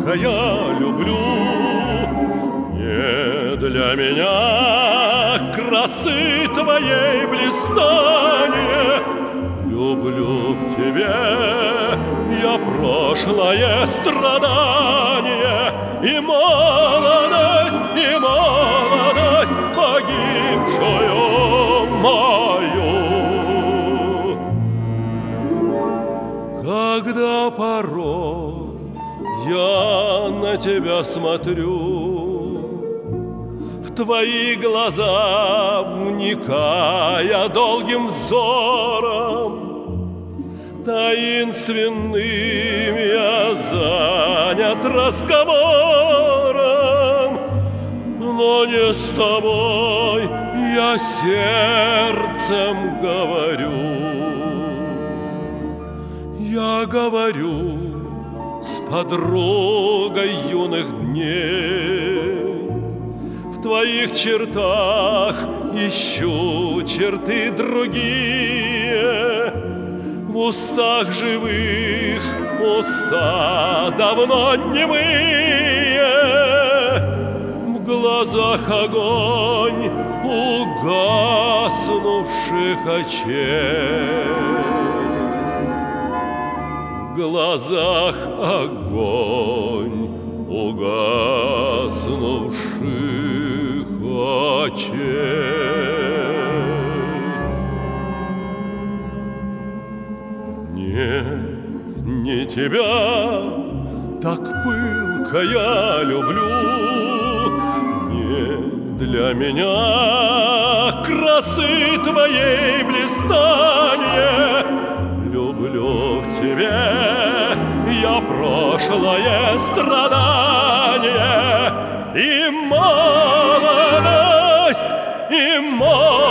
пылко я люблю. Не для меня красы твоей блистания, люблю в тебе я прошлое страдание и молодость погибшую мою. Когда порой я на тебя смотрю, в твои глаза вникая долгим взором, таинственным я занят разговором, но не с тобой я сердцем говорю. Я говорю с подругой юных дней. В твоих чертах ищу черты другие, в устах живых уста давно немые, в глазах огонь угаснувших очей. В глазах огонь угаснувших очей. Нет, не тебя так пылко я люблю, не для меня красы твоей блистания, люблю в тебе я прошлое страдание и молодость, и молодость